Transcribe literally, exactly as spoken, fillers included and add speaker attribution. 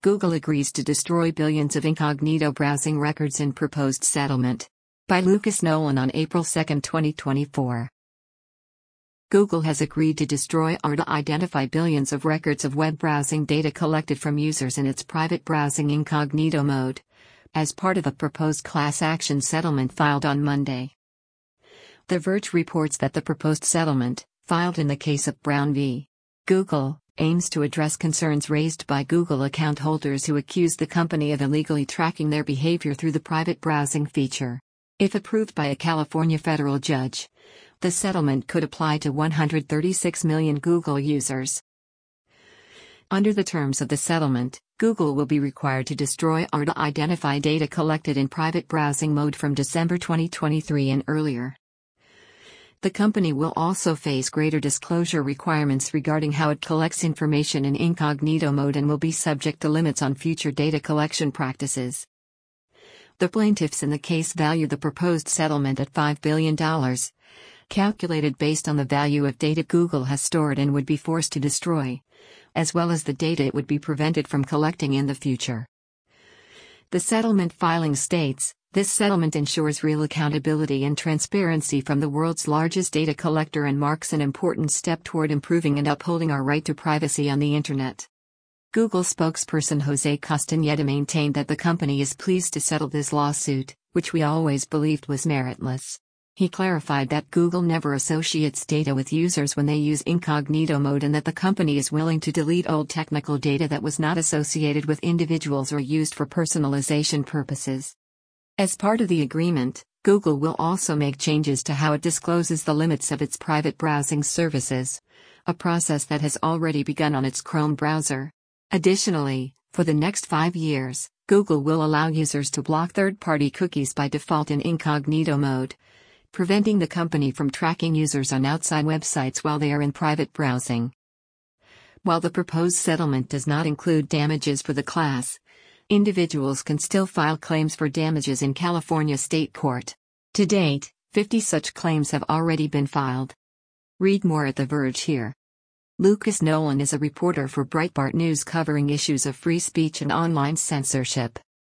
Speaker 1: Google agrees to destroy billions of incognito browsing records in proposed settlement. By Lucas Nolan on April second, twenty twenty-four. Google has agreed to destroy or to identify billions of records of web browsing data collected from users in its private browsing incognito mode, as part of a proposed class action settlement filed on Monday. The Verge reports that the proposed settlement, filed in the case of Brown v. Google, aims to address concerns raised by Google account holders who accuse the company of illegally tracking their behavior through the private browsing feature. If approved by a California federal judge, the settlement could apply to one hundred thirty-six million Google users. Under the terms of the settlement, Google will be required to destroy or to identify data collected in private browsing mode from December twenty twenty-three and earlier. The company will also face greater disclosure requirements regarding how it collects information in incognito mode and will be subject to limits on future data collection practices. The plaintiffs in the case value the proposed settlement at five billion dollars, calculated based on the value of data Google has stored and would be forced to destroy, as well as the data it would be prevented from collecting in the future. The settlement filing states, "This settlement ensures real accountability and transparency from the world's largest data collector and marks an important step toward improving and upholding our right to privacy on the Internet." Google spokesperson Jose Castañeda maintained that the company is pleased to settle this lawsuit, which we always believed was meritless. He clarified that Google never associates data with users when they use incognito mode and that the company is willing to delete old technical data that was not associated with individuals or used for personalization purposes. As part of the agreement, Google will also make changes to how it discloses the limits of its private browsing services, a process that has already begun on its Chrome browser. Additionally, for the next five years, Google will allow users to block third-party cookies by default in incognito mode, preventing the company from tracking users on outside websites while they are in private browsing. While the proposed settlement does not include damages for the class, individuals can still file claims for damages in California state court. To date, fifty such claims have already been filed. Read more at The Verge here. Lucas Nolan is a reporter for Breitbart News covering issues of free speech and online censorship.